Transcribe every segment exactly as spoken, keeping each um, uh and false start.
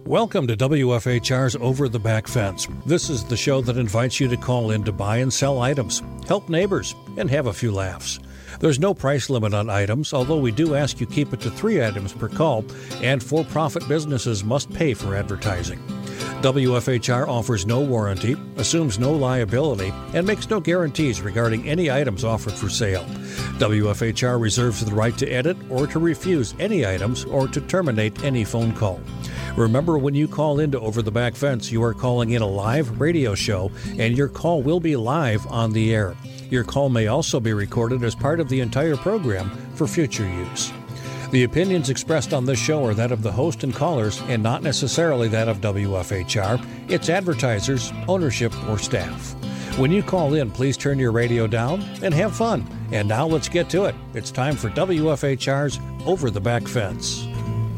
Welcome to W F H R's Over the Back Fence. This is the show that invites you to call in to buy and sell items, help neighbors, and have a few laughs. There's no price limit on items, although we do ask you keep it to three items per call, and for-profit businesses must pay for advertising. W F H R offers no warranty, assumes no liability, and makes no guarantees regarding any items offered for sale. W F H R reserves the right to edit or to refuse any items or to terminate any phone call. Remember, when you call into Over the Back Fence, you are calling in a live radio show, and your call will be live on the air. Your call may also be recorded as part of the entire program for future use. The opinions expressed on this show are that of the host and callers and not necessarily that of W F H R, its advertisers, ownership, or staff. When you call in, please turn your radio down and have fun. And now let's get to it. It's time for W F H R's Over the Back Fence.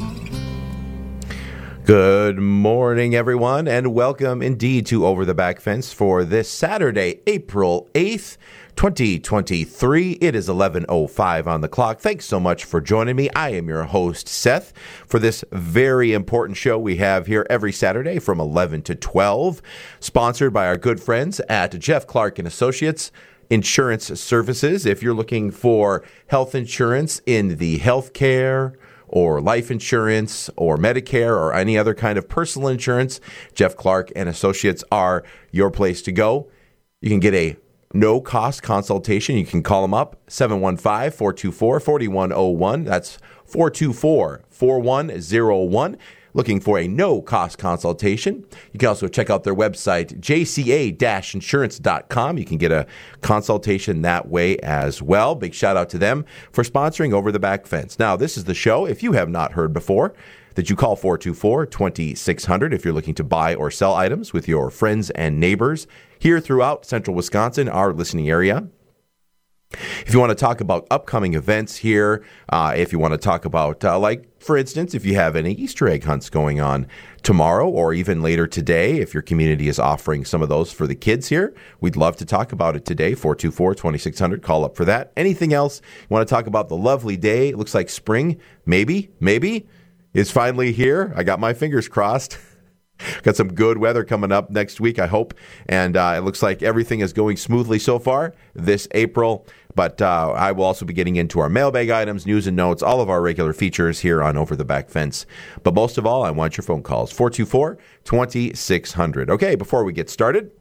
Good morning, everyone, and welcome indeed to Over the Back Fence for this Saturday, April eighth, twenty twenty-three. It is eleven oh five on the clock. Thanks so much for joining me. I am your host, Seth, for this very important show we have here every Saturday from eleven to twelve, sponsored by our good friends at Jeff Clark and Associates Insurance Services. If you're looking for health insurance in the healthcare or life insurance or Medicare or any other kind of personal insurance, Jeff Clark and Associates are your place to go. You can get a no-cost consultation. You can call them up, seven one five, four two four, four one zero one. That's four two four, four one zero one. Looking for a no-cost consultation. You can also check out their website, j c a dash insurance dot com. You can get a consultation that way as well. Big shout out to them for sponsoring Over the Back Fence. Now, this is the show, if you have not heard before, that you call four two four, two six zero zero if you're looking to buy or sell items with your friends and neighbors here throughout central Wisconsin, our listening area. If you want to talk about upcoming events here, uh, if you want to talk about, uh, like, for instance, if you have any Easter egg hunts going on tomorrow or even later today, if your community is offering some of those for the kids here, we'd love to talk about it today. four two four, two six zero zero, call up for that. Anything else? You want to talk about the lovely day? It looks like spring, maybe, maybe, is finally here. I got my fingers crossed. Got some good weather coming up next week, I hope. And uh, it looks like everything is going smoothly so far this April. But uh, I will also be getting into our mailbag items, news and notes, all of our regular features here on Over the Back Fence. But most of all, I want your phone calls, four two four, two six zero zero. Okay, before we get started,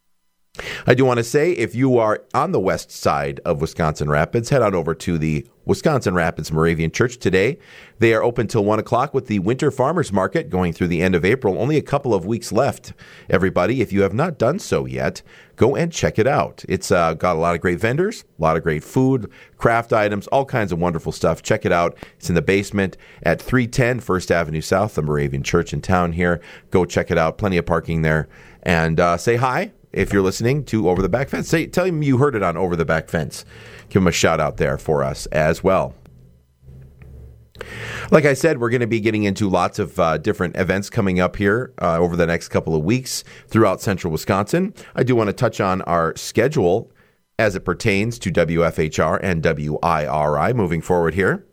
I do want to say, if you are on the west side of Wisconsin Rapids, head on over to the Wisconsin Rapids Moravian Church today. They are open till one o'clock with the Winter Farmers Market going through the end of April. Only a couple of weeks left, everybody. If you have not done so yet, go and check it out. It's uh, got a lot of great vendors, a lot of great food, craft items, all kinds of wonderful stuff. Check it out. It's in the basement at three ten First Avenue South, the Moravian Church in town here. Go check it out. Plenty of parking there. And uh, say hi. If you're listening to Over the Back Fence, say, tell him you heard it on Over the Back Fence. Give him a shout out there for us as well. Like I said, we're going to be getting into lots of uh, different events coming up here uh, over the next couple of weeks throughout central Wisconsin. I do want to touch on our schedule as it pertains to W F H R and W I R I moving forward here.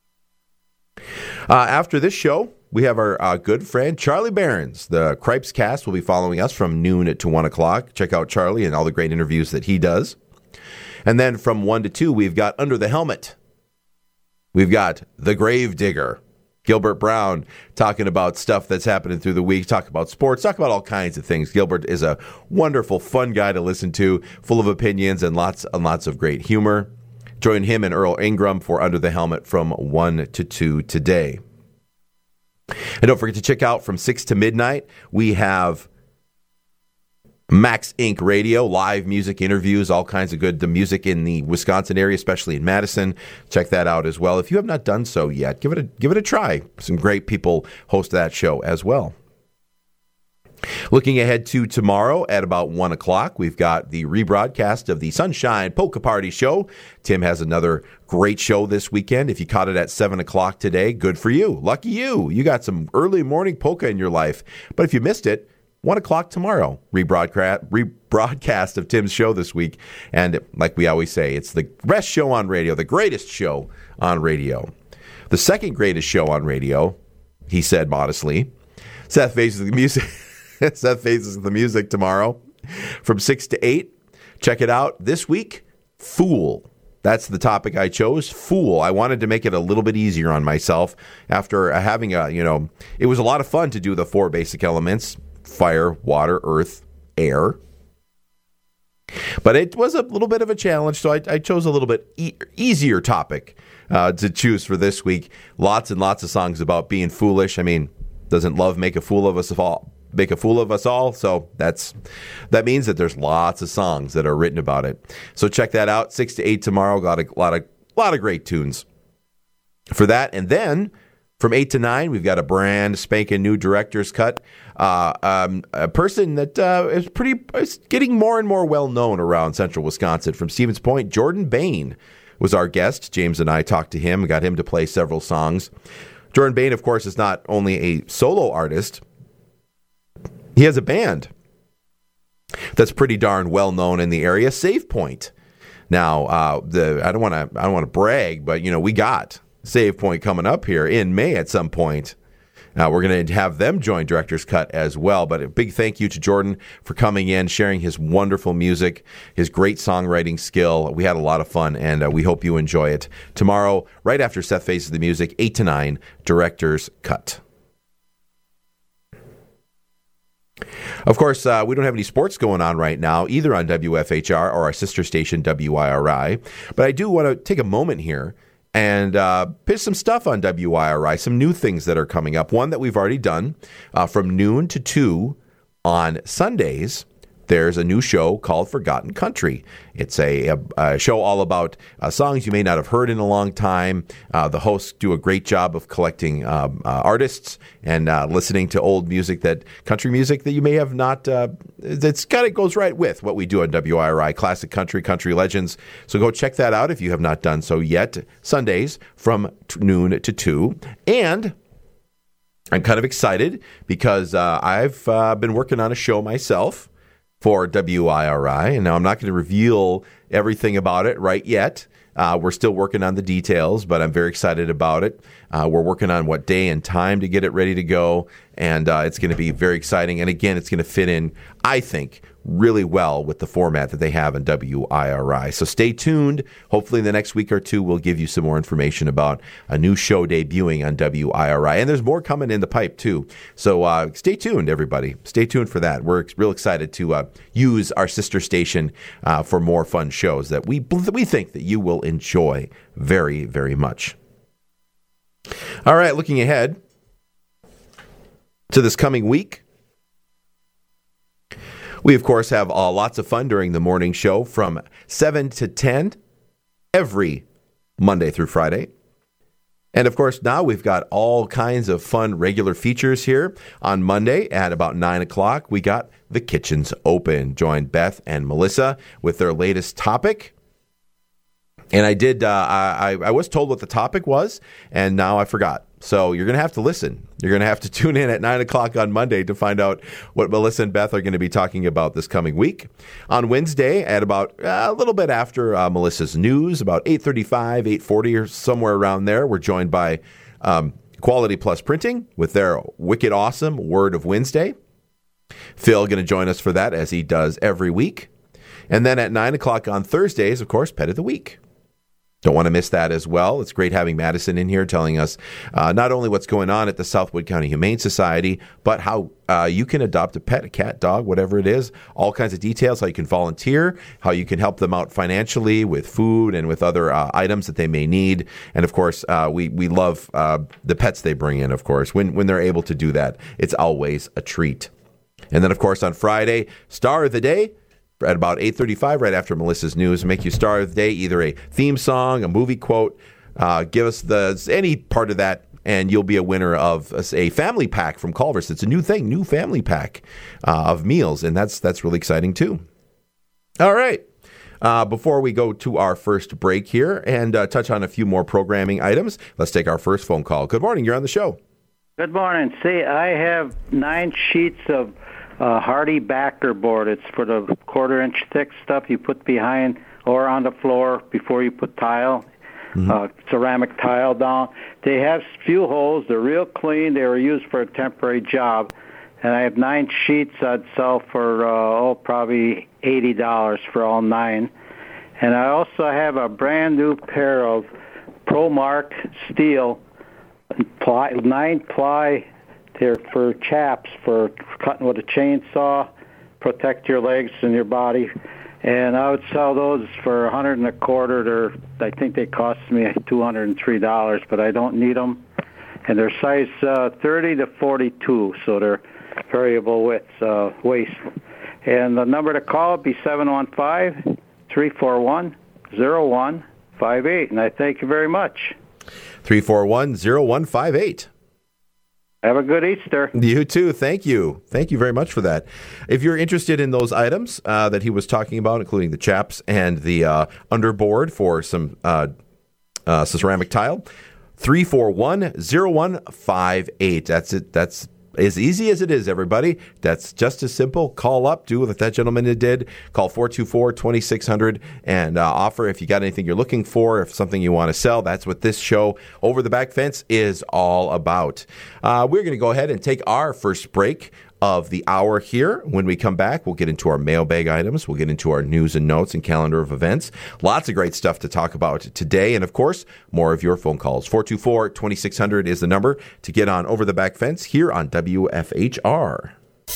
Uh, after this show, we have our uh, good friend Charlie Behrens. The Cripes Cast will be following us from noon to one o'clock. Check out Charlie and all the great interviews that he does. And then from one to two, we've got Under the Helmet. We've got The Grave Digger, Gilbert Brown, talking about stuff that's happening through the week, talk about sports, talk about all kinds of things. Gilbert is a wonderful, fun guy to listen to, full of opinions and lots and lots of great humor. Join him and Earl Ingram for Under the Helmet from one to two today. And don't forget to check out from six to midnight, we have Max Incorporated. Radio, live music, interviews, all kinds of good the music in the Wisconsin area, especially in Madison. Check that out as well. If you have not done so yet, give it a give it a try. Some great people host that show as well. Looking ahead to tomorrow at about one o'clock, we've got the rebroadcast of the Sunshine Polka Party Show. Tim has another great show this weekend. If you caught it at seven o'clock today, good for you. Lucky you. You got some early morning polka in your life. But if you missed it, one o'clock tomorrow, rebroadcast, rebroadcast of Tim's show this week. And like we always say, it's the best show on radio, the greatest show on radio. The second greatest show on radio, he said modestly, Seth Faces the Music. Seth Faces the Music tomorrow from six to eight. Check it out. This week, Fool. That's the topic I chose, Fool. I wanted to make it a little bit easier on myself after having a, you know, it was a lot of fun to do the four basic elements, fire, water, earth, air. But it was a little bit of a challenge, so I, I chose a little bit e- easier topic uh, to choose for this week. Lots and lots of songs about being foolish. I mean, doesn't love make a fool of us all? Make a fool of us all. So that's that means that there's lots of songs that are written about it. So check that out. Six to eight tomorrow. Got a lot of lot of great tunes for that. And then from eight to nine, we've got a brand spanking new director's cut. Uh, um, a person that uh, is pretty is getting more and more well known around Central Wisconsin from Stevens Point. Jordan Bain was our guest. James and I talked to him, got him to play several songs. Jordan Bain, of course, is not only a solo artist. He has a band that's pretty darn well known in the area, Save Point. Now, uh, the I don't want to I don't want to brag, but you know we got Save Point coming up here in May at some point. Uh, we're going to have them join Director's Cut as well. But a big thank you to Jordan for coming in, sharing his wonderful music, his great songwriting skill. We had a lot of fun, and uh, we hope you enjoy it. Tomorrow, right after Seth Faces the Music, eight to nine, Director's Cut. Of course, uh, we don't have any sports going on right now, either on W F H R or our sister station, W I R I. But I do want to take a moment here and uh, pitch some stuff on W I R I, some new things that are coming up. One that we've already done uh, from noon to two on Sundays. There's a new show called Forgotten Country. It's a, a, a show all about uh, songs you may not have heard in a long time. Uh, the hosts do a great job of collecting um, uh, artists and uh, listening to old music, that country music that you may have not. Uh, that's kind of goes right with what we do on W I R I, classic country, country legends. So go check that out if you have not done so yet. Sundays from t- noon to two, and I'm kind of excited because uh, I've uh, been working on a show myself for W I R I, and now I'm not going to reveal everything about it right yet. Uh, we're still working on the details, but I'm very excited about it. Uh, we're working on what day and time to get it ready to go, and uh, it's going to be very exciting. And again, it's going to fit in, I think, really well with the format that they have in W I R I. So stay tuned. Hopefully in the next week or two, we'll give you some more information about a new show debuting on W I R I. And there's more coming in the pipe, too. So uh, stay tuned, everybody. Stay tuned for that. We're real excited to uh, use our sister station uh, for more fun shows that we, we think that you will enjoy very, very much. All right, looking ahead to this coming week, we, of course, have uh, lots of fun during the morning show from seven to ten every Monday through Friday. And, of course, now we've got all kinds of fun regular features here. On Monday at about nine o'clock, we got The Kitchen's Open. Join Beth and Melissa with their latest topic. And I did, uh, I, I was told what the topic was, and now I forgot. So you're going to have to listen. You're going to have to tune in at nine o'clock on Monday to find out what Melissa and Beth are going to be talking about this coming week. On Wednesday, at about uh, a little bit after uh, Melissa's news, about eight thirty-five, eight forty or somewhere around there, we're joined by um, Quality Plus Printing with their wicked awesome Word of Wednesday. Phil going to join us for that, as he does every week. And then at nine o'clock on Thursdays, of course, Pet of the Week. Don't want to miss that as well. It's great having Madison in here telling us uh, not only what's going on at the Southwood County Humane Society, but how uh, you can adopt a pet, a cat, dog, whatever it is. All kinds of details, how you can volunteer, how you can help them out financially with food and with other uh, items that they may need. And, of course, uh, we, we love uh, the pets they bring in, of course. When, when they're able to do that, it's always a treat. And then, of course, on Friday, Star of the Day. At about eight thirty-five, right after Melissa's news, make you Star of the Day, either a theme song, a movie quote. Uh, give us the any part of that, and you'll be a winner of a, a family pack from Culver's. It's a new thing, new family pack uh, of meals, and that's that's really exciting too. All right. Uh, before we go to our first break here and uh, touch on a few more programming items, let's take our first phone call. Good morning. You're on the show. Good morning. See, I have nine sheets of Uh, Hardy backer board. It's for the quarter inch thick stuff you put behind or on the floor before you put tile. mm-hmm. uh, ceramic tile down. They have few holes. They're real clean. They were used for a temporary job. And I have nine sheets I'd sell for, uh, oh, probably eighty dollars for all nine. And I also have a brand new pair of ProMark steel, ply, nine ply. They're for chaps, for cutting with a chainsaw, protect your legs and your body. And I would sell those for a hundred and a quarter. They're, I think they cost me two hundred and three dollars, but I don't need them. And they're size uh, thirty to forty-two, so they're variable width, uh, waist. And the number to call would be seven one five, three four one, zero one five eight. And I thank you very much. three four one, zero one five eight. Have a good Easter. You too. Thank you. Thank you very much for that. If you're interested in those items uh, that he was talking about, including the chaps and the uh, underboard for some uh, uh, ceramic tile, three four one, zero one five eight. That's it. That's as easy as it is, everybody. That's just as simple. Call up, do what that gentleman did. Call four two four, two six zero zero and uh, offer if you got anything you're looking for, if something you want to sell. That's what this show, Over the Back Fence, is all about. Uh, we're going to go ahead and take our first break of the hour here. When we come back, we'll get into our mailbag items. We'll get into our news and notes and calendar of events. Lots of great stuff to talk about today. And, of course, more of your phone calls. four two four, two six zero zero is the number to get on Over the Back Fence here on W F H R.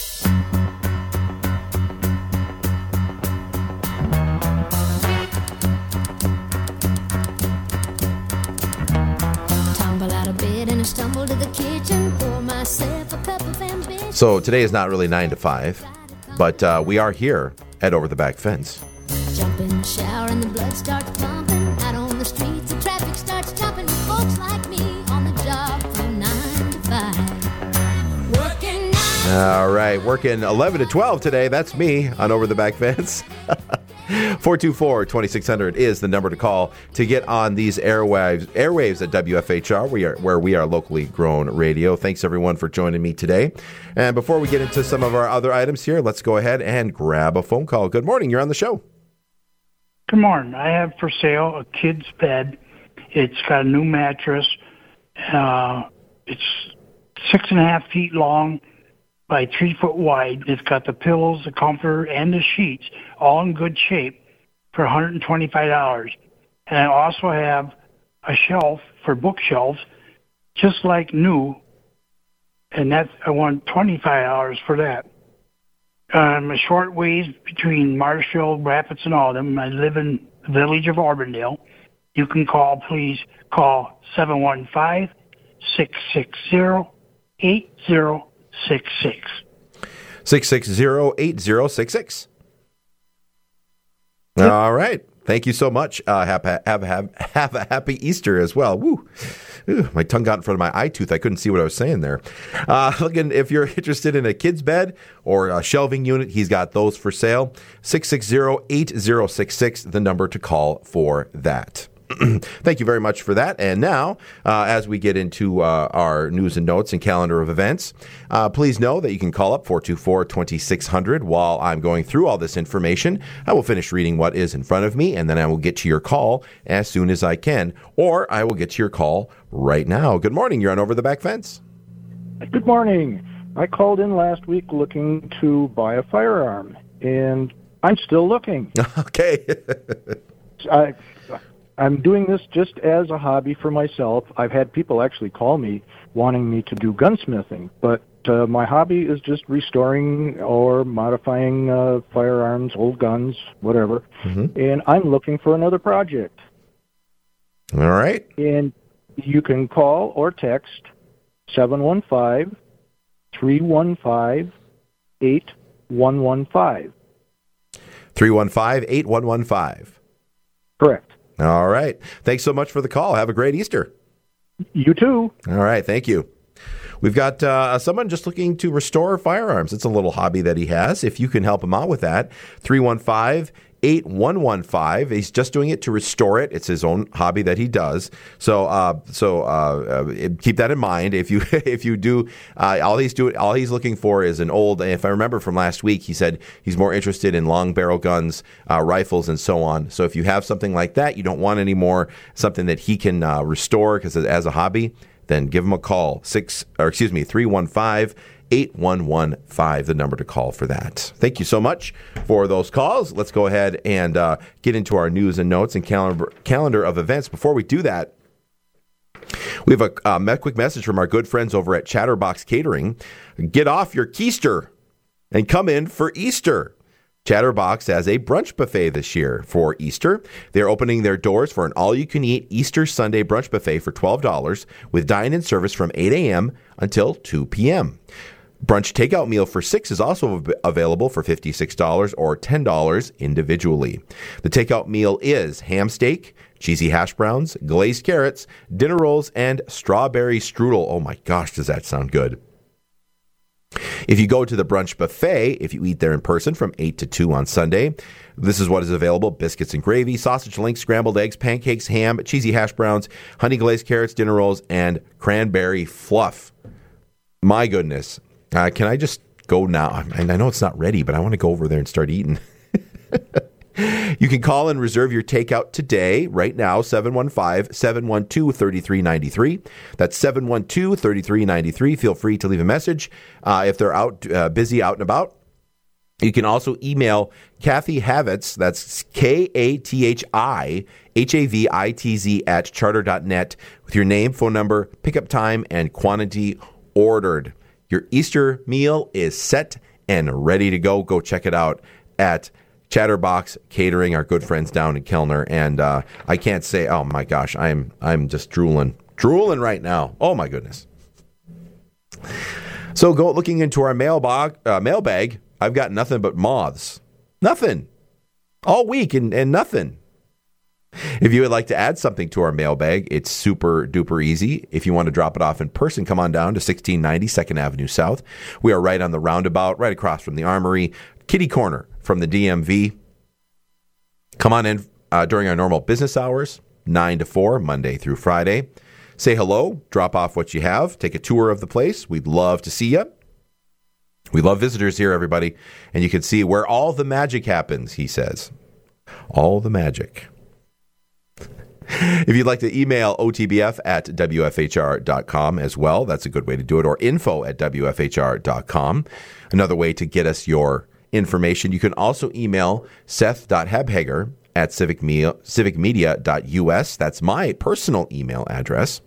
Tumble out of bed and I stumble to the kitchen, pour myself a cup of ambition. So today is not really nine to five, but uh, we are here at Over the Back Fence. Jump in the shower and the blood starts pumping. Out on the streets, the traffic starts jumping. Folks like me on the job from nine to five. Working nine. All right, working eleven to twelve today. That's me on Over the Back Fence. four two four, two six zero zero is the number to call to get on these airwaves airwaves at W F H R, we are, where we are locally grown radio. Thanks, everyone, for joining me today. And before we get into some of our other items here, let's go ahead and grab a phone call. Good morning. You're on the show. Good morning. I have for sale a kid's bed. It's got a new mattress. Uh, it's six and a half feet long by three foot wide. It's got the pillows, the comforter, and the sheets, all in good shape for one hundred twenty-five dollars. And I also have a shelf for bookshelves, just like new, and that's I want twenty-five dollars for that. I'm a short ways between Marshall, Rapids, and Alden. I live in the village of Auburndale. You can call, please call seven one five, six six zero, eight zero six six. six six zero, eight zero six six. All right. Thank you so much. Uh, have, have, have, have a happy Easter as well. Woo. Ooh, my tongue got in front of my eye tooth. I couldn't see what I was saying there. Uh, again, if you're interested in a kid's bed or a shelving unit, he's got those for sale. six six zero, eight zero six six, the number to call for that. Thank you very much for that. And now, uh, as we get into uh, our news and notes and calendar of events, uh, please know that you can call up four two four, two six zero zero. While I'm going through all this information, I will finish reading what is in front of me, and then I will get to your call as soon as I can, or I will get to your call right now. Good morning. You're on Over the Back Fence. Good morning. I called in last week looking to buy a firearm, and I'm still looking. Okay. I... I'm doing this just as a hobby for myself. I've had people actually call me wanting me to do gunsmithing, but uh, my hobby is just restoring or modifying uh, firearms, old guns, whatever, mm-hmm. and I'm looking for another project. All right. And you can call or text seven one five, three one five, eight one one five. three one five, eight one one five. Correct. All right. Thanks so much for the call. Have a great Easter. You too. All right. Thank you. We've got uh, someone just looking to restore firearms. It's a little hobby that he has. If you can help him out with that, three one five, eight one one five. He's just doing it to restore it. It's his own hobby that he does. So, uh, so uh, uh, keep that in mind. If you if you do, uh, all he's doing, all he's looking for is an old. If I remember from last week, he said he's more interested in long barrel guns, uh, rifles, and so on. So, if you have something like that, you don't want any more, something that he can uh, restore because as a hobby, then give him a call. Six or excuse me, three one five. eight one one five, the number to call for that. Thank you so much for those calls. Let's go ahead and uh, get into our news and notes and calendar, calendar of events. Before we do that, we have a uh, quick message from our good friends over at Chatterbox Catering. Get off your keister and come in for Easter. Chatterbox has a brunch buffet this year for Easter. They're opening their doors for an all-you-can-eat Easter Sunday brunch buffet for twelve dollars with dine-in service from eight a.m. until two p.m. Brunch takeout meal for six is also available for fifty-six dollars or ten dollars individually. The takeout meal is ham steak, cheesy hash browns, glazed carrots, dinner rolls, and strawberry strudel. Oh my gosh, does that sound good. If you go to the brunch buffet, if you eat there in person from eight to two on Sunday, this is what is available: biscuits and gravy, sausage links, scrambled eggs, pancakes, ham, cheesy hash browns, honey glazed carrots, dinner rolls, and cranberry fluff. My goodness. Uh, can I just go now? And I know it's not ready, but I want to go over there and start eating. You can call and reserve your takeout today, right now, seven one five, seven one two, three three nine three. That's seven one two, three three nine three. Feel free to leave a message uh, if they're out uh, busy, out and about. You can also email Kathy Havitz, that's K A T H I H A V I T Z at charter dot net with your name, phone number, pickup time, and quantity ordered. Your Easter meal is set and ready to go. Go check it out at Chatterbox Catering, our good friends down in Kellner. And uh, I can't say, oh my gosh, I'm I'm just drooling, drooling right now. Oh my goodness. So go looking into our mailbag, uh, mailbag. I've got nothing but moths. Nothing. All week and, and nothing. If you would like to add something to our mailbag, it's super duper easy. If you want to drop it off in person, come on down to sixteen ninety second Avenue South. We are right on the roundabout, right across from the Armory, kitty corner from the D M V. Come on in uh, during our normal business hours, nine to four, Monday through Friday. Say hello, drop off what you have, take a tour of the place. We'd love to see you. We love visitors here, everybody. And you can see where all the magic happens, he says. All the magic. If you'd like to email O T B F at W F H R dot com as well, that's a good way to do it, or info at W F H R dot com. Another way to get us your information. You can also email Seth dot Hebhager at civic media dot U S. That's my personal email address.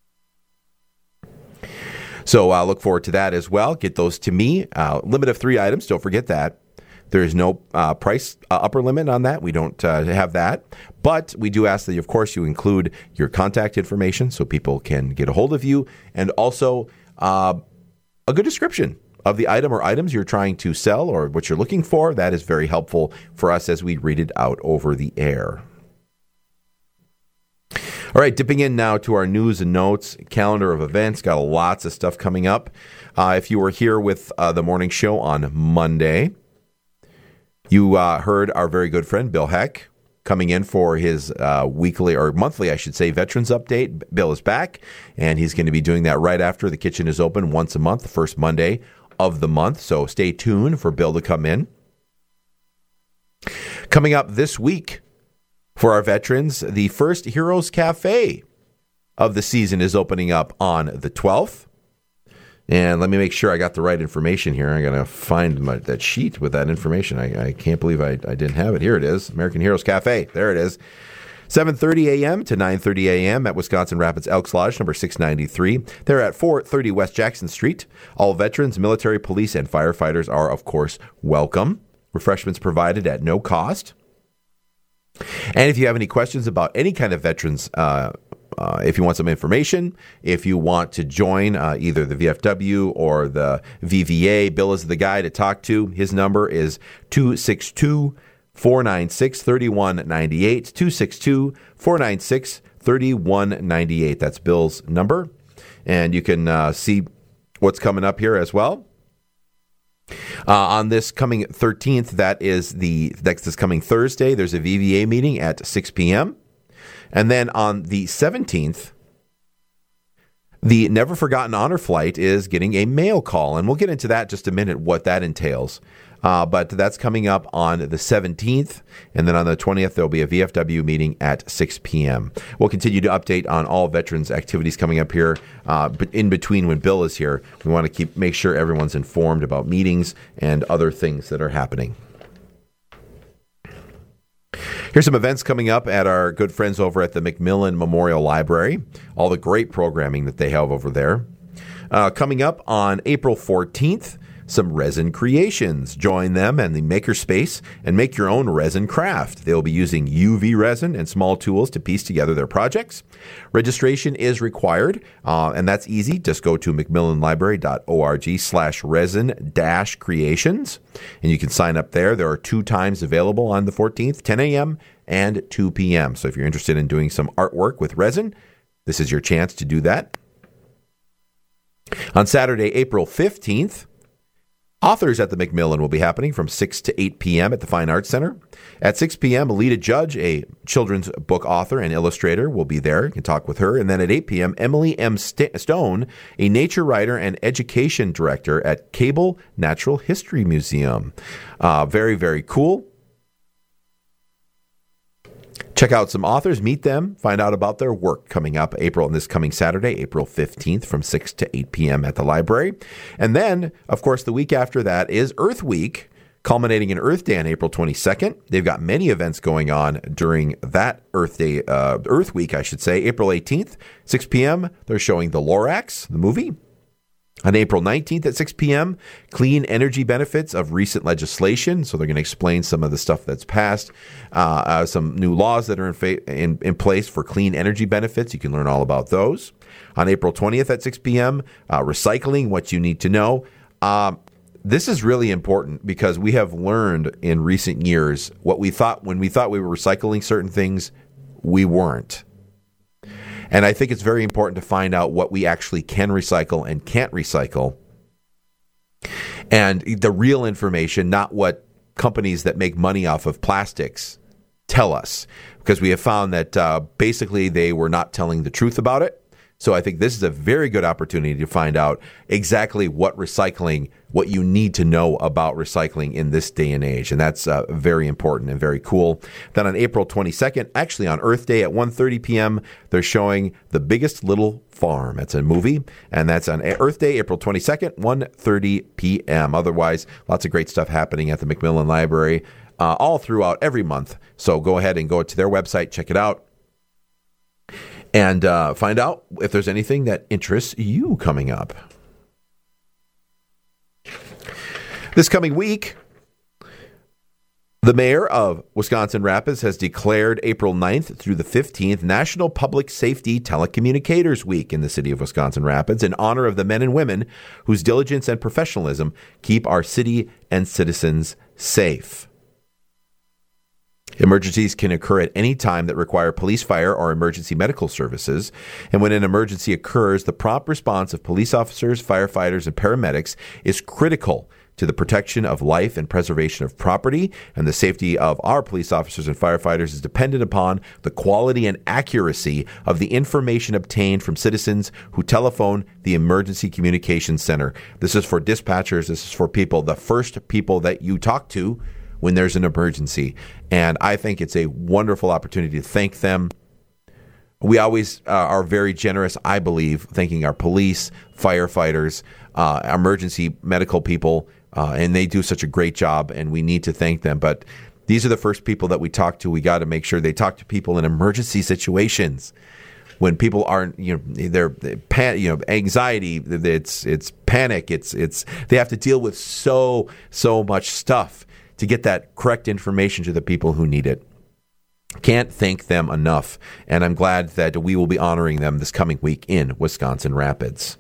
So I uh, look forward to that as well. Get those to me. Uh, limit of three items. Don't forget that. There is no uh, price uh, upper limit on that. We don't uh, have that. But we do ask that, of course, you include your contact information so people can get a hold of you, and also uh, a good description of the item or items you're trying to sell or what you're looking for. That is very helpful for us as we read it out over the air. All right, dipping in now to our news and notes, calendar of events. Got lots of stuff coming up. Uh, if you were here with uh, the morning show on Monday, you uh, heard our very good friend Bill Heck coming in for his uh, weekly, or monthly, I should say, Veterans Update. Bill is back, and he's going to be doing that right after the kitchen is open once a month, the first Monday of the month. So stay tuned for Bill to come in. Coming up this week for our veterans, the first Heroes Cafe of the season is opening up on the twelfth. And let me make sure I got the right information here. I got to find my, that sheet with that information. I, I can't believe I, I didn't have it. Here it is, American Heroes Cafe. There it is. seven thirty a.m. to nine thirty a.m. at Wisconsin Rapids Elks Lodge, number six ninety-three. They're at four thirty West Jackson Street. All veterans, military, police, and firefighters are, of course, welcome. Refreshments provided at no cost. And if you have any questions about any kind of veterans, uh, uh, if you want some information, if you want to join uh, either the V F W or the V V A, Bill is the guy to talk to. His number is two six two, four nine six, three one nine eight, two six two, four nine six, three one nine eight. That's Bill's number. And you can uh, see what's coming up here as well. Uh, on this coming thirteenth, that is the next this coming Thursday, there's a V V A meeting at six p.m. And then on the seventeenth, the Never Forgotten Honor Flight is getting a mail call, and we'll get into that in just a minute, what that entails. Uh, but that's coming up on the seventeenth, and then on the twentieth, there'll be a V F W meeting at six p.m. We'll continue to update on all veterans activities coming up here, uh, but in between when Bill is here. We want to keep make sure everyone's informed about meetings and other things that are happening. Here's some events coming up at our good friends over at the McMillan Memorial Library, all the great programming that they have over there. Uh, coming up on April fourteenth, some resin creations. Join them and the Makerspace and make your own resin craft. They'll be using U V resin and small tools to piece together their projects. Registration is required, uh, and that's easy. Just go to mcmillanlibrary.org slash resin dash creations, and you can sign up there. There are two times available on the fourteenth, ten a.m. and two p.m. So if you're interested in doing some artwork with resin, this is your chance to do that. On Saturday, April fifteenth, Authors at the McMillan will be happening from six to eight p.m. at the Fine Arts Center. At six p.m., Alita Judge, a children's book author and illustrator, will be there. You can talk with her. And then at eight p.m., Emily M. St- Stone, a nature writer and education director at Cable Natural History Museum. Uh, very, very cool. Check out some authors, meet them, find out about their work coming up April and this coming Saturday, April fifteenth from six to eight p.m. at the library. And then, of course, the week after that is Earth Week, culminating in Earth Day on April twenty-second. They've got many events going on during that Earth Day, uh, Earth Week, I should say. April eighteenth, six p.m., they're showing The Lorax, the movie. On April nineteenth at six p.m., clean energy benefits of recent legislation. So they're going to explain some of the stuff that's passed, uh, uh, some new laws that are in, fa- in in place for clean energy benefits. You can learn all about those. On April twentieth at six p.m., uh, recycling, what you need to know. Um, this is really important because we have learned in recent years what we thought when we thought we were recycling certain things, we weren't. And I think it's very important to find out what we actually can recycle and can't recycle. And the real information, not what companies that make money off of plastics tell us. Because we have found that uh, basically they were not telling the truth about it. So I think this is a very good opportunity to find out exactly what recycling, what you need to know about recycling in this day and age. And that's uh, very important and very cool. Then on April twenty-second, actually on Earth Day at one thirty p.m., they're showing The Biggest Little Farm. It's a movie, and that's on Earth Day, April twenty-second, one thirty p.m. Otherwise, lots of great stuff happening at the McMillan Library uh, all throughout every month. So go ahead and go to their website, check it out. And uh, find out if there's anything that interests you coming up. This coming week, the mayor of Wisconsin Rapids has declared April ninth through the fifteenth National Public Safety Telecommunicators Week in the city of Wisconsin Rapids in honor of the men and women whose diligence and professionalism keep our city and citizens safe. Emergencies can occur at any time that require police, fire, or emergency medical services. And when an emergency occurs, the prompt response of police officers, firefighters, and paramedics is critical to the protection of life and preservation of property. And the safety of our police officers and firefighters is dependent upon the quality and accuracy of the information obtained from citizens who telephone the Emergency Communications Center. This is for dispatchers. This is for people, the first people that you talk to when there's an emergency. And I think it's a wonderful opportunity to thank them. We always uh, are very generous, I believe, thanking our police, firefighters, uh, emergency medical people, uh, and they do such a great job, and we need to thank them. But these are the first people that we talk to. We got to make sure they talk to people in emergency situations. When people aren't, you know, they're, pan, you know, anxiety, it's it's panic, it's it's they have to deal with so so much stuff to get that correct information to the people who need it. Can't thank them enough, and I'm glad that we will be honoring them this coming week in Wisconsin Rapids.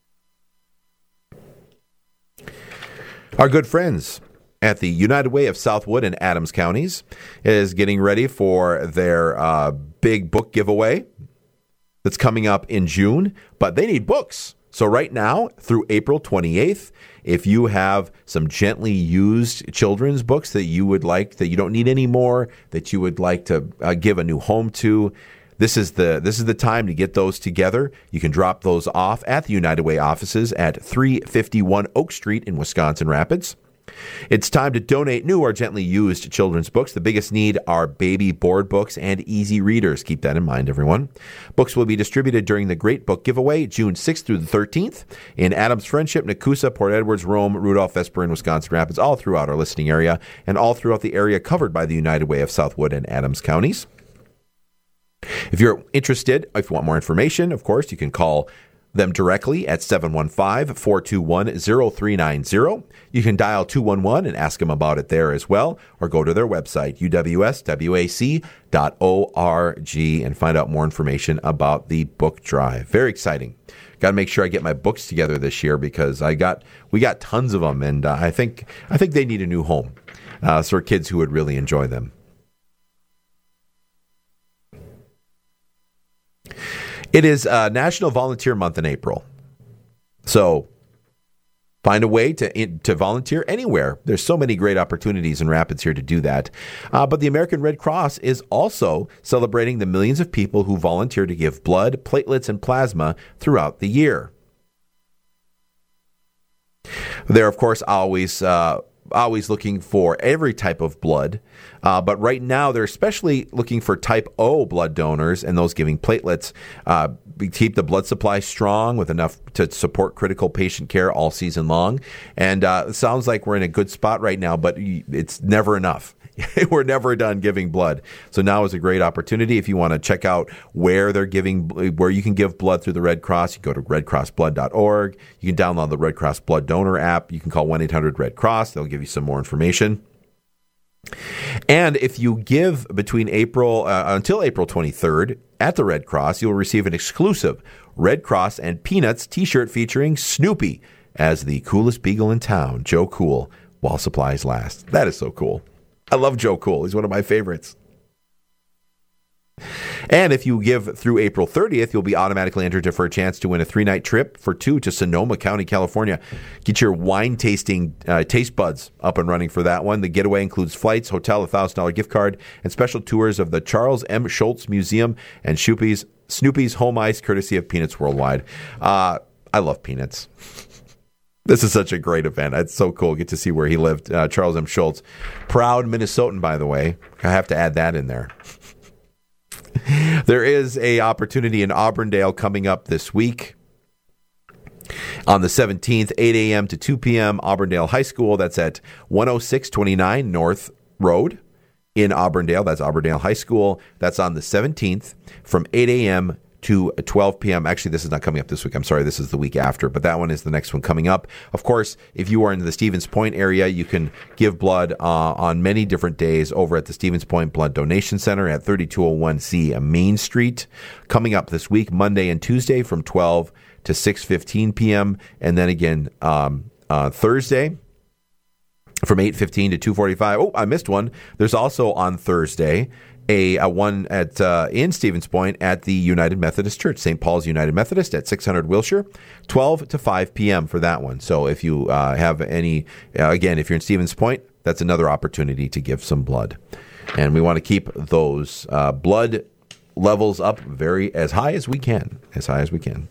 Our good friends at the United Way of Southwood and Adams Counties is getting ready for their uh, big book giveaway that's coming up in June, but they need books. So right now, through April twenty-eighth, if you have some gently used children's books that you would like, that you don't need anymore, that you would like to uh, give a new home to, this is the this is the time to get those together. You can drop those off at the United Way offices at three fifty-one Oak Street in Wisconsin Rapids. It's time to donate new or gently used children's books. The biggest need are baby board books and easy readers. Keep that in mind, everyone. Books will be distributed during the Great Book Giveaway, June sixth through the thirteenth, in Adams Friendship, Nakusa, Port Edwards, Rome, Rudolph, Vesper, and Wisconsin Rapids, all throughout our listening area, and all throughout the area covered by the United Way of Southwood and Adams counties. If you're interested, if you want more information, of course, you can call them directly at seven one five, four two one, zero three nine zero. You can dial two one one and ask them about it there as well, or go to their website, u w s w a c dot org, and find out more information about the book drive. Very exciting. Got to make sure I get my books together this year because I got we got tons of them, and uh, I think I think they need a new home uh, for kids who would really enjoy them. It is uh, National Volunteer Month in April. So find a way to to volunteer anywhere. There's so many great opportunities in Rapids here to do that. Uh, but the American Red Cross is also celebrating the millions of people who volunteer to give blood, platelets, and plasma throughout the year. They're, of course, always... Uh, always looking for every type of blood. Uh, but right now, they're especially looking for type O blood donors and those giving platelets. Uh, we keep the blood supply strong with enough to support critical patient care all season long. And uh, it sounds like we're in a good spot right now, but it's never enough. We're never done giving blood. So now is a great opportunity. If you want to check out where they're giving, where you can give blood through the Red Cross, you go to red cross blood dot org. You can download the Red Cross Blood Donor app. You can call one eight hundred red cross. They'll give you some more information. And if you give between April, uh, until April twenty-third at the Red Cross, you'll receive an exclusive Red Cross and Peanuts t-shirt featuring Snoopy as the coolest beagle in town, Joe Cool, while supplies last. That is so cool. I love Joe Cool. He's one of my favorites. And if you give through April thirtieth, you'll be automatically entered for a chance to win a three-night trip for two to Sonoma County, California. Get your wine tasting uh, taste buds up and running for that one. The getaway includes flights, hotel, a one thousand dollars gift card, and special tours of the Charles M. Schultz Museum and Snoopy's, Snoopy's Home Ice, courtesy of Peanuts Worldwide. Uh, I love Peanuts. This is such a great event. It's so cool. Get to see where he lived. Uh, Charles M. Schultz. Proud Minnesotan, by the way. I have to add that in there. There is a opportunity in Auburndale coming up this week. On the seventeenth, eight a.m. to two p.m., Auburndale High School. That's at one oh six twenty-nine North Road in Auburndale. That's Auburndale High School. That's on the seventeenth from eight a.m. to twelve p.m. Actually, this is not coming up this week. I'm sorry, this is the week after, but that one is the next one coming up. Of course, if you are in the Stevens Point area, you can give blood uh, on many different days over at the Stevens Point Blood Donation Center at thirty-two oh one C Main Street. Coming up this week, Monday and Tuesday from twelve to six fifteen p.m. And then again, um, uh, Thursday from eight fifteen to two forty-five. Oh, I missed one. There's also on Thursday A, a one at uh, in Stevens Point at the United Methodist Church, Saint Paul's United Methodist at six hundred Wilshire, twelve to five p.m. for that one. So if you uh, have any, uh, again, if you're in Stevens Point, that's another opportunity to give some blood. And we want to keep those uh, blood levels up very as high as we can, as high as we can.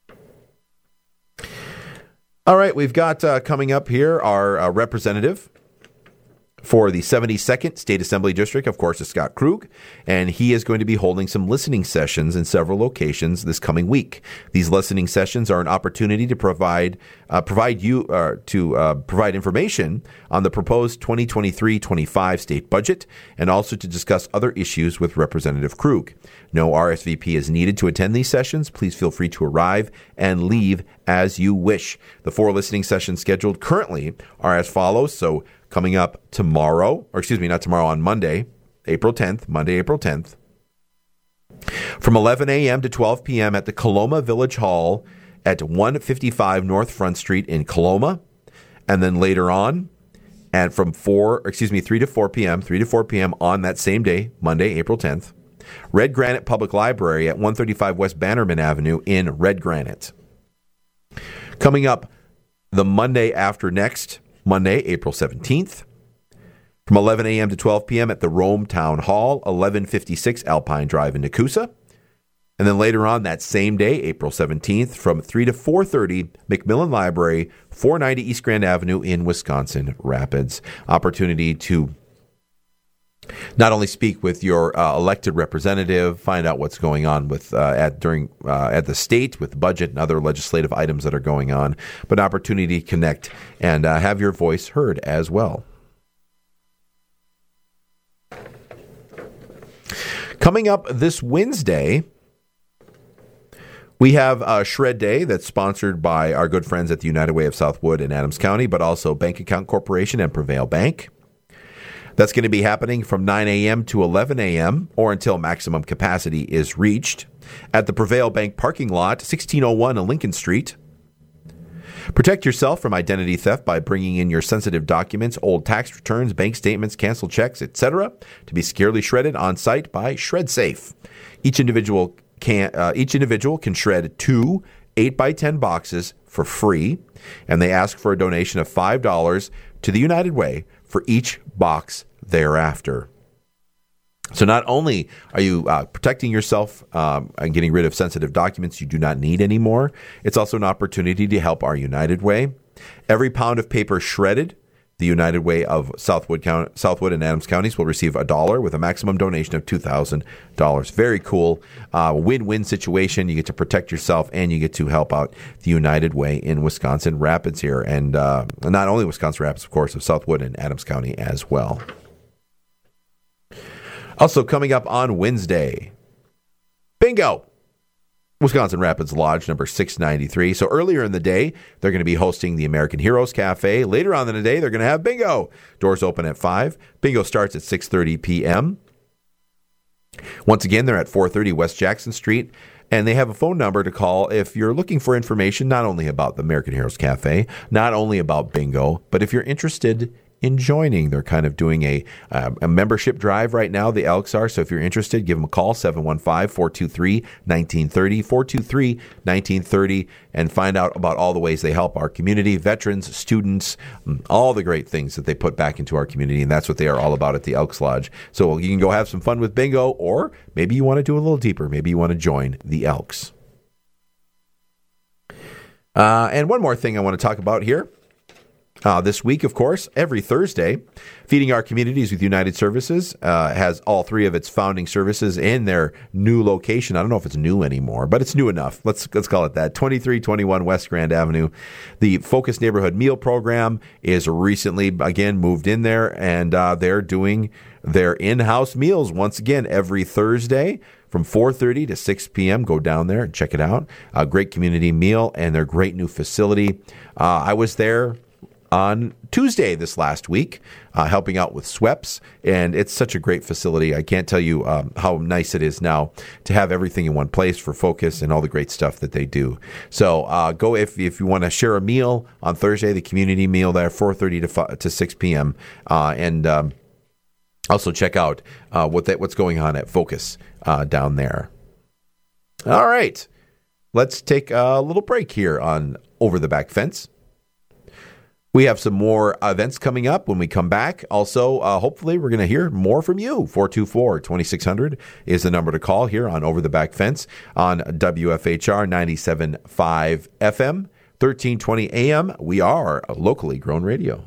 All right, we've got uh, coming up here our uh, representative for the seventy-second State Assembly District, of course, is Scott Krug, and he is going to be holding some listening sessions in several locations this coming week. These listening sessions are an opportunity to provide uh, provide you uh, to uh, provide information on the proposed twenty twenty-three twenty-five state budget, and also to discuss other issues with Representative Krug. No R S V P is needed to attend these sessions. Please feel free to arrive and leave as you wish. The four listening sessions scheduled currently are as follows. So coming up tomorrow, or excuse me, not tomorrow, on Monday, April tenth, Monday, April tenth, from eleven a.m. to twelve p.m. at the Coloma Village Hall at one fifty-five North Front Street in Coloma. And then later on, and from four, excuse me, three to four p.m., three to four p.m. on that same day, Monday, April tenth, Red Granite Public Library at one thirty-five West Bannerman Avenue in Red Granite. Coming up the Monday after next, Monday, April seventeenth, from eleven a.m. to twelve p.m. at the Rome Town Hall, eleven fifty-six Alpine Drive in Nakusa. And then later on that same day, April seventeenth, from three to four thirty, McMillan Library, four ninety East Grand Avenue in Wisconsin Rapids. Opportunity to not only speak with your uh, elected representative, find out what's going on with uh, at during uh, at the state with budget and other legislative items that are going on, but an opportunity to connect and uh, have your voice heard as well. Coming up this Wednesday, we have a Shred Day that's sponsored by our good friends at the United Way of Southwood in Adams County, but also Bank Account Corporation and Prevail Bank. That's going to be happening from nine a.m. to eleven a.m. or until maximum capacity is reached at the Prevail Bank parking lot, sixteen oh one Lincoln Street. Protect yourself from identity theft by bringing in your sensitive documents, old tax returns, bank statements, canceled checks, et cetera, to be securely shredded on site by ShredSafe. Each individual can uh, each individual can shred two eight by ten boxes for free, and they ask for a donation of five dollars to the United Way for each box thereafter. So not only are you uh, protecting yourself um, and getting rid of sensitive documents you do not need anymore, it's also an opportunity to help our United Way. Every pound of paper shredded, the United Way of Southwood County, Southwood and Adams counties will receive a dollar with a maximum donation of two thousand dollars. Very cool. Uh, win-win situation. You get to protect yourself and you get to help out the United Way in Wisconsin Rapids here. And uh, not only Wisconsin Rapids, of course, of Southwood and Adams County as well. Also coming up on Wednesday, bingo! Wisconsin Rapids Lodge number six ninety-three. So earlier in the day, they're going to be hosting the American Heroes Cafe. Later on in the day, they're going to have bingo. Doors open at five. Bingo starts at six thirty p.m. Once again, they're at four thirty West Jackson Street. And they have a phone number to call if you're looking for information not only about the American Heroes Cafe, not only about bingo, but if you're interested in joining. They're kind of doing a uh, a membership drive right now, the Elks are. So if you're interested, give them a call, seven one five, four two three, one nine three zero, four two three, one nine three zero, and find out about all the ways they help our community, veterans, students, all the great things that they put back into our community. And that's what they are all about at the Elks Lodge. So you can go have some fun with bingo, or maybe you want to do a little deeper. Maybe you want to join the Elks. Uh, and one more thing I want to talk about here. Uh, this week, of course, every Thursday, Feeding Our Communities with United Services uh, has all three of its founding services in their new location. I don't know if it's new anymore, but it's new enough. Let's let's call it that. twenty-three twenty-one West Grand Avenue. The Focus Neighborhood Meal Program is recently, again, moved in there, and uh, they're doing their in-house meals once again every Thursday from four thirty to six p.m. Go down there and check it out. A great community meal and their great new facility. Uh, I was there on Tuesday this last week, uh, helping out with SWEPS, and it's such a great facility. I can't tell you um, how nice it is now to have everything in one place for Focus and all the great stuff that they do. So uh, go if if you want to share a meal on Thursday, the community meal there, four thirty to six p.m., uh, and um, also check out uh, what that, what's going on at Focus uh, down there. All right, let's take a little break here on Over the Back Fence. We have some more events coming up when we come back. Also, uh, hopefully, we're going to hear more from you. four two four, two six zero zero is the number to call here on Over the Back Fence on W F H R ninety-seven point five F M, thirteen twenty A M. We are a locally grown radio.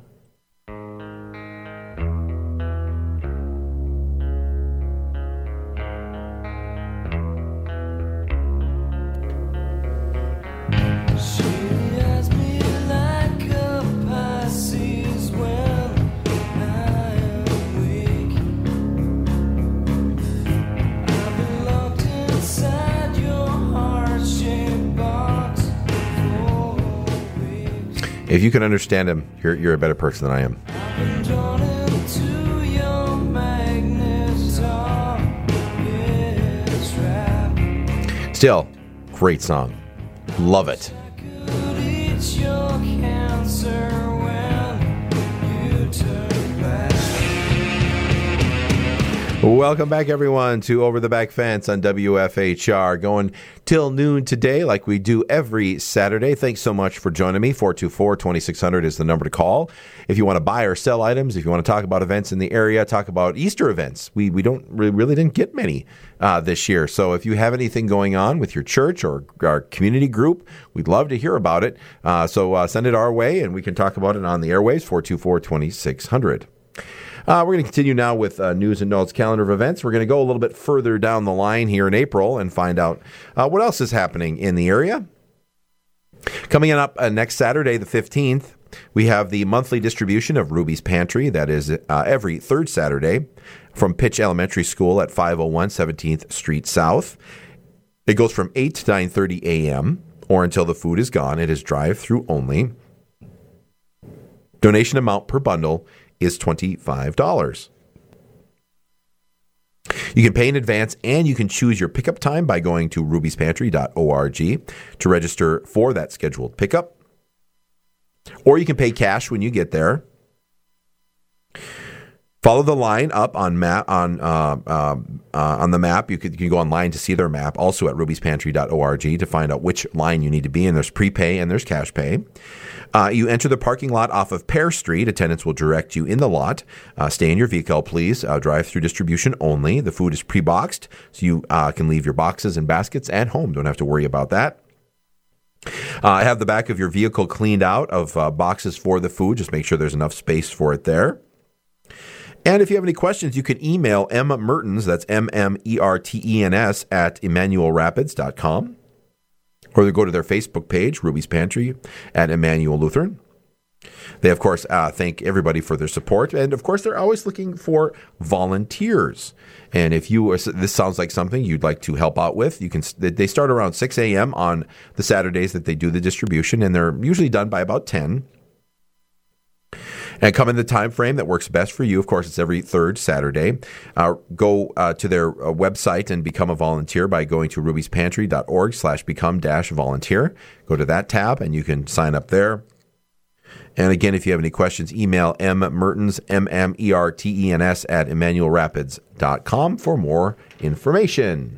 If you can understand him, you're, you're a better person than I am. Still, great song. Love it. Welcome back, everyone, to Over the Back Fence on W F H R. Going till noon today like we do every Saturday. Thanks so much for joining me. four two four, two six zero zero is the number to call. If you want to buy or sell items, if you want to talk about events in the area, talk about Easter events. We we don't we really didn't get many uh, this year. So if you have anything going on with your church or our community group, we'd love to hear about it. Uh, so uh, send it our way, and we can talk about it on the airwaves, four two four, two six zero zero. Uh, we're going to continue now with uh, news and notes, calendar of events. We're going to go a little bit further down the line here in April and find out uh, what else is happening in the area. Coming up uh, next Saturday, the fifteenth, we have the monthly distribution of Ruby's Pantry. That is uh, every third Saturday from Pitch Elementary School at five oh one seventeenth Street South. It goes from eight to nine thirty a.m. or until the food is gone. It is drive-through only. Donation amount per bundle is twenty-five dollars. You can pay in advance, and you can choose your pickup time by going to ruby's pantry dot org to register for that scheduled pickup. Or you can pay cash when you get there. Follow the line up on map on uh, uh, uh, on the map. You, could, you can go online to see their map, also at ruby's pantry dot org to find out which line you need to be in. There's prepay and there's cash pay. Uh, you enter the parking lot off of Pear Street. Attendants will direct you in the lot. Uh, stay in your vehicle, please. Uh, drive-through distribution only. The food is pre-boxed, so you uh, can leave your boxes and baskets at home. Don't have to worry about that. Uh, have the back of your vehicle cleaned out of uh, boxes for the food. Just make sure there's enough space for it there. And if you have any questions, you can email M Mertens, that's M M E R T E N S, at emmanuel rapids dot com. Or they go to their Facebook page, Ruby's Pantry, at Emmanuel Lutheran. They, of course, uh, thank everybody for their support. And, of course, they're always looking for volunteers. And if you this sounds like something you'd like to help out with, you can. They start around six a.m. on the Saturdays that they do the distribution, and they're usually done by about ten. And come in the time frame that works best for you. Of course, it's every third Saturday. Uh, go uh, to their uh, website and become a volunteer by going to ruby's pantry dot org slash become dash volunteer. Go to that tab, and you can sign up there. And again, if you have any questions, email M Mertens, M M E R T E N S, at emmanuel rapids dot com for more information.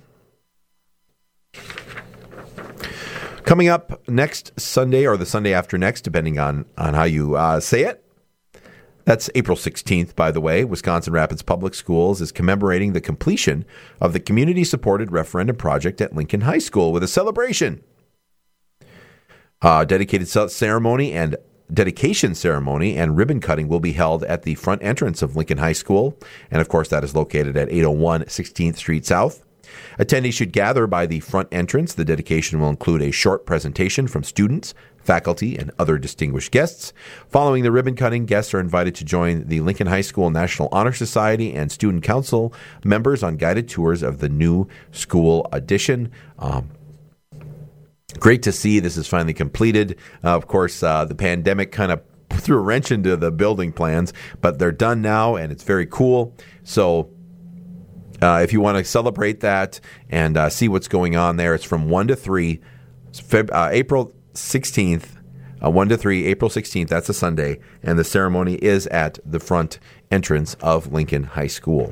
Coming up next Sunday, or the Sunday after next, depending on, on how you uh, say it. That's April sixteenth, by the way. Wisconsin Rapids Public Schools is commemorating the completion of the community-supported referendum project at Lincoln High School with a celebration. Uh, dedicated ceremony and dedication ceremony and ribbon cutting will be held at the front entrance of Lincoln High School. And, of course, that is located at eight oh one sixteenth Street South. Attendees should gather by the front entrance. The dedication will include a short presentation from students, faculty, and other distinguished guests. Following the ribbon cutting, guests are invited to join the Lincoln High School National Honor Society and Student Council members on guided tours of the new school addition. Um, great to see this is finally completed. Uh, of course, uh, the pandemic kind of threw a wrench into the building plans, but they're done now, and it's very cool. So Uh, if you want to celebrate that and uh, see what's going on there, it's from one to three, Feb- uh, April sixteenth, uh, one to three, April sixteenth, that's a Sunday, and the ceremony is at the front entrance of Lincoln High School.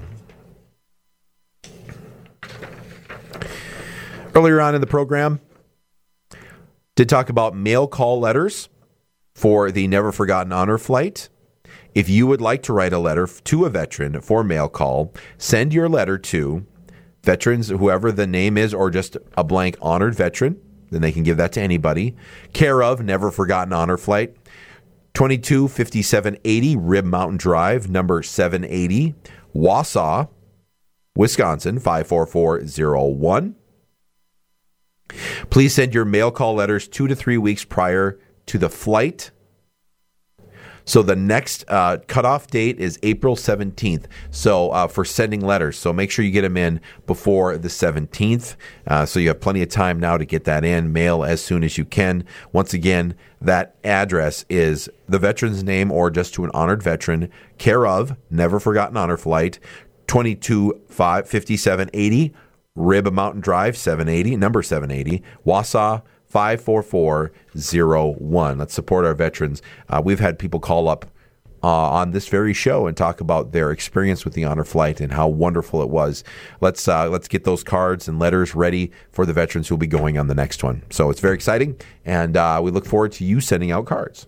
Earlier on in the program, did talk about mail call letters for the Never Forgotten Honor Flight. If you would like to write a letter to a veteran for mail call, send your letter to veterans, whoever the name is, or just a blank honored veteran. Then they can give that to anybody. Care of Never Forgotten Honor Flight, twenty-two fifty-seven eighty Rib Mountain Drive, number seven eighty, Wausau, Wisconsin, five four four zero one. Please send your mail call letters two to three weeks prior to the flight. So the next uh, cutoff date is April seventeenth. So uh, for sending letters, so make sure you get them in before the seventeenth. Uh, so you have plenty of time now to get that in. Mail as soon as you can. Once again, that address is the veteran's name or just to an honored veteran. Care of Never Forgotten Honor Flight, twenty-two fifty-seven eighty Rib Mountain Drive, seven eighty, number seven eighty, Wausau, five four four zero one. Let's support our veterans. Uh, we've had people call up uh, on this very show and talk about their experience with the honor flight and how wonderful it was. Let's uh, let's get those cards and letters ready for the veterans who will be going on the next one. So it's very exciting, and uh, we look forward to you sending out cards.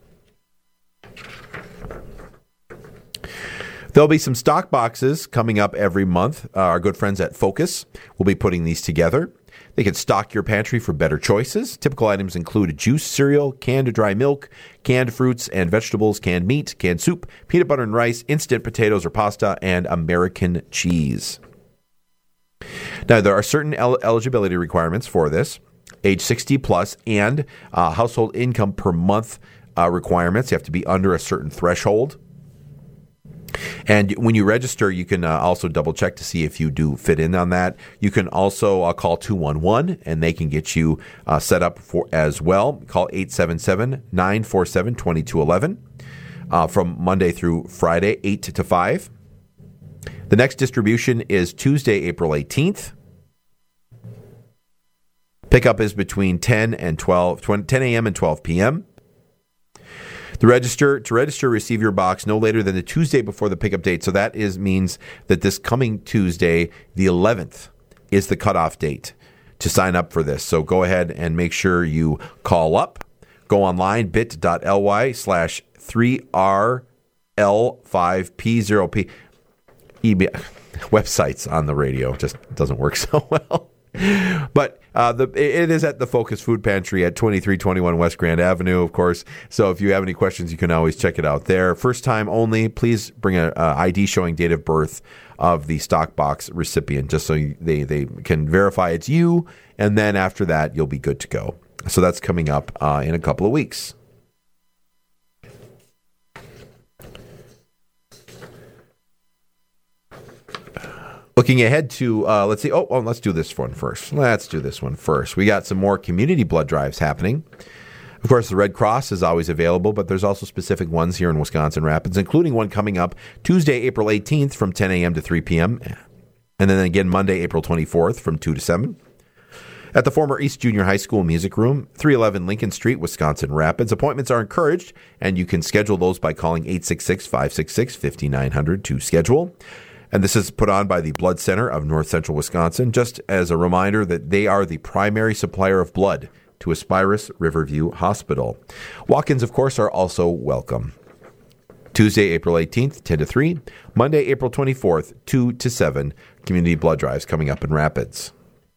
There'll be some stock boxes coming up every month. Uh, our good friends at Focus will be putting these together. They can stock your pantry for better choices. Typical items include juice, cereal, canned dry milk, canned fruits and vegetables, canned meat, canned soup, peanut butter and rice, instant potatoes or pasta, and American cheese. Now, there are certain el- eligibility requirements for this. Age sixty plus and uh, household income per month uh, requirements. You have to be under a certain threshold. And when you register, you can uh, also double check to see if you do fit in on that. You can also uh, call two one one and they can get you uh, set up for as well. Call eight seven seven, nine four seven, two two one one uh, from Monday through Friday, eight to five. The next distribution is Tuesday, April eighteenth. Pickup is between ten and twelve, ten a.m. and twelve p.m. The register to register, receive your box no later than the Tuesday before the pickup date. So that is means that this coming Tuesday, the eleventh, is the cutoff date to sign up for this. So go ahead and make sure you call up. Go online, bit.ly slash 3RL5P0P. E B websites on the radio just doesn't work so well. But uh, the, it is at the Focus Food Pantry at twenty-three twenty-one West Grand Avenue, of course. So if you have any questions, you can always check it out there. First time only. Please bring an I D showing date of birth of the stock box recipient, just so they, they can verify it's you. And then after that, you'll be good to go. So that's coming up uh, in a couple of weeks. Looking ahead to, uh, let's see, oh, oh, let's do this one first. Let's do this one first. We got some more community blood drives happening. Of course, the Red Cross is always available, but there's also specific ones here in Wisconsin Rapids, including one coming up Tuesday, April eighteenth from ten a.m. to three p.m. And then again, Monday, April twenty-fourth from two to seven. At the former East Junior High School Music Room, three eleven Lincoln Street, Wisconsin Rapids. Appointments are encouraged, and you can schedule those by calling eight six six, five six six, five nine zero zero to schedule. And this is put on by the Blood Center of North Central Wisconsin, just as a reminder that they are the primary supplier of blood to Aspirus Riverview Hospital. Walk-ins, of course, are also welcome. Tuesday, April eighteenth, ten to three. Monday, April twenty-fourth, two to seven. Community blood drives coming up in Rapids.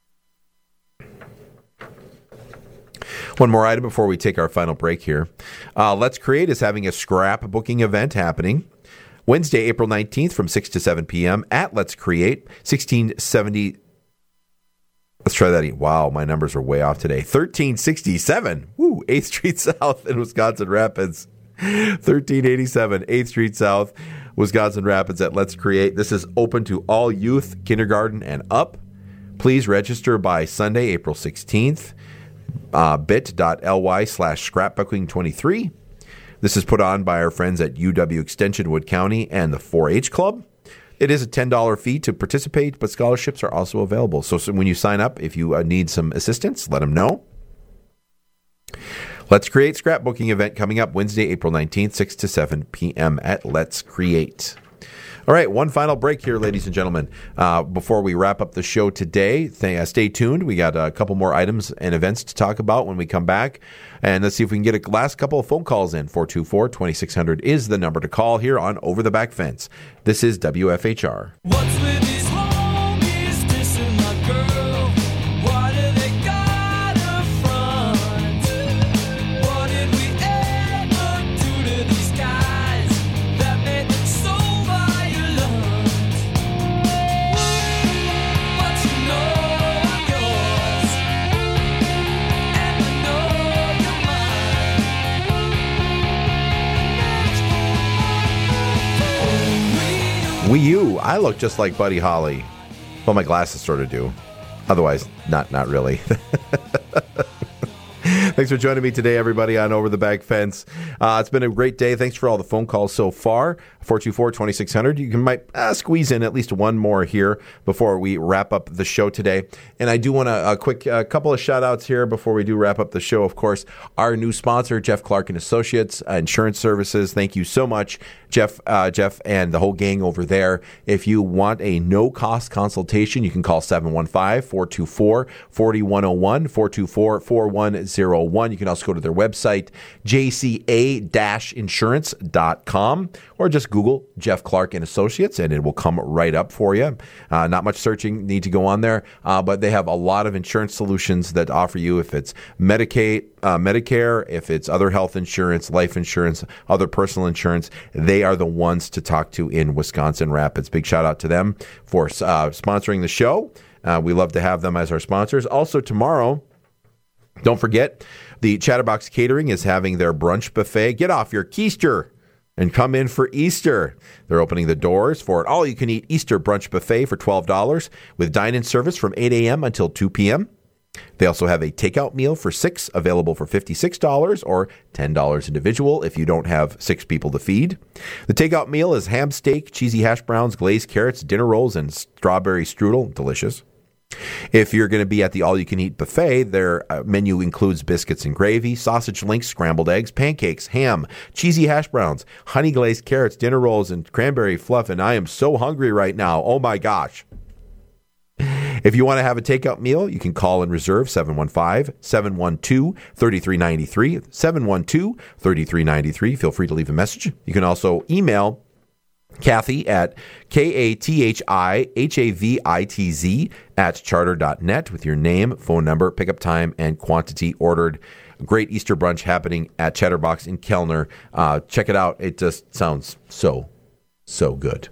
One more item before we take our final break here. Uh, Let's Create is having a scrapbooking event happening Wednesday, April nineteenth from six to seven p.m. at Let's Create, sixteen seventy. Let's try that again. Wow, my numbers are way off today. thirteen sixty-seven, woo, eighth Street South in Wisconsin Rapids. thirteen eighty-seven, eighth Street South, Wisconsin Rapids at Let's Create. This is open to all youth, kindergarten, and up. Please register by Sunday, April sixteenth, uh, bit.ly slash scrapbooking23. This is put on by our friends at U W Extension Wood County and the four H Club. It is a ten dollars fee to participate, but scholarships are also available. So, so when you sign up, if you uh, need some assistance, let them know. Let's Create scrapbooking event coming up Wednesday, April nineteenth, six to seven p.m. at Let's Create. All right, one final break here, ladies and gentlemen, uh, before we wrap up the show today. Th- uh, stay tuned. We got a couple more items and events to talk about when we come back. And let's see if we can get a last couple of phone calls in. four two four, two six zero zero is the number to call here on Over the Back Fence. This is W F H R. What's with these homies dissing my girl? Why do they gotta front? What did we ever do to these guys that made them so violent? But you know I'm yours, and I know you're mine. Wii U. I look just like Buddy Holly. Well, my glasses sort of do. Otherwise, not not really. Thanks for joining me today, everybody, on Over the Back Fence. Uh, it's been a great day. Thanks for all the phone calls so far. four two four, two six zero zero. You can might uh, squeeze in at least one more here before we wrap up the show today. And I do want to a quick uh, couple of shout outs here before we do wrap up the show. Of course, our new sponsor, Jeff Clark and Associates uh, Insurance Services. Thank you so much, Jeff, uh, Jeff, and the whole gang over there. If you want a no cost consultation, you can call seven one five, four two four, four one zero one, four two four, four one zero one. You can also go to their website, j c a dash insurance dot com, or just Google Jeff Clark and Associates, and it will come right up for you. Uh, not much searching need to go on there, uh, but they have a lot of insurance solutions that offer you, if it's Medicaid, uh, Medicare, if it's other health insurance, life insurance, other personal insurance. They are the ones to talk to in Wisconsin Rapids. Big shout out to them for uh, sponsoring the show. Uh, we love to have them as our sponsors. Also tomorrow, don't forget, the Chatterbox Catering is having their brunch buffet. Get off your keister and come in for Easter. They're opening the doors for an all-you-can-eat Easter brunch buffet for twelve dollars with dine-in service from eight a.m. until two p.m. They also have a takeout meal for six, available for fifty-six dollars or ten dollars individual if you don't have six people to feed. The takeout meal is ham steak, cheesy hash browns, glazed carrots, dinner rolls, and strawberry strudel. Delicious. If you're going to be at the all-you-can-eat buffet, their uh, menu includes biscuits and gravy, sausage links, scrambled eggs, pancakes, ham, cheesy hash browns, honey glazed carrots, dinner rolls, and cranberry fluff. And I am so hungry right now. Oh, my gosh. If you want to have a takeout meal, you can call and reserve seven one five, seven one two, three three nine three, seven one two, three three nine three. Feel free to leave a message. You can also email Kathy at K A T H I H A V I T Z at charter dot net with your name, phone number, pickup time, and quantity ordered. Great Easter brunch happening at Chatterbox in Kellner. Uh, check it out. It just sounds so, so good.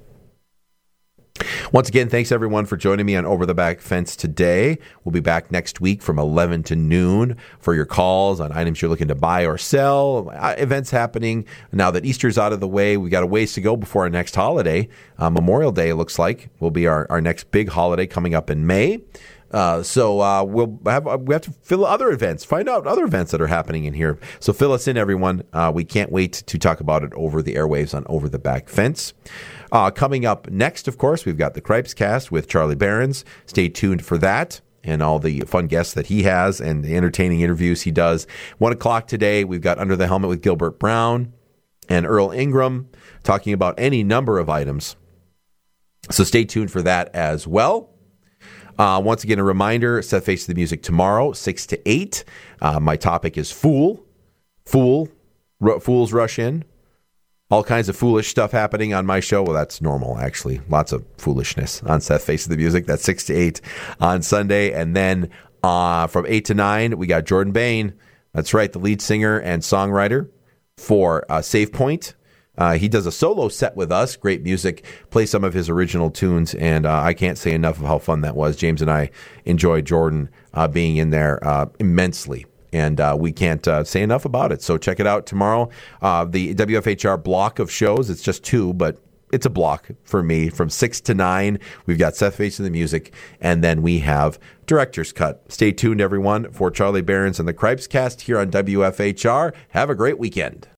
Once again, thanks everyone for joining me on Over the Back Fence today. We'll be back next week from eleven to noon for your calls on items you're looking to buy or sell, uh, events happening. Now that Easter's out of the way, we got a ways to go before our next holiday. Uh, Memorial Day, it looks like, will be our, our next big holiday coming up in May. Uh, so uh, we'll have we have to fill other events, find out other events that are happening in here. So fill us in, everyone. Uh, we can't wait to talk about it over the airwaves on Over the Back Fence. Uh, coming up next, of course, we've got the Cripes Cast with Charlie Behrens. Stay tuned for that and all the fun guests that he has and the entertaining interviews he does. One o'clock today, we've got Under the Helmet with Gilbert Brown and Earl Ingram talking about any number of items. So stay tuned for that as well. Uh, once again, a reminder, Seth Faces the Music tomorrow, six to eight. Uh, my topic is Fool. Fool. R- fools rush in. All kinds of foolish stuff happening on my show. Well, that's normal, actually. Lots of foolishness on Seth Faces the Music. That's six to eight on Sunday. And then uh, from eight to nine, we got Jordan Bain. That's right, the lead singer and songwriter for uh, Save Point. Uh, he does a solo set with us. Great music. Play some of his original tunes, and uh, I can't say enough of how fun that was. James and I enjoyed Jordan uh, being in there uh, immensely, and uh, we can't uh, say enough about it. So check it out tomorrow. Uh, the W F H R block of shows, it's just two, but it's a block for me. From six to nine, we've got Seth Facing the Music, and then we have Director's Cut. Stay tuned, everyone, for Charlie Behrens and the Cripes Cast here on W F H R. Have a great weekend.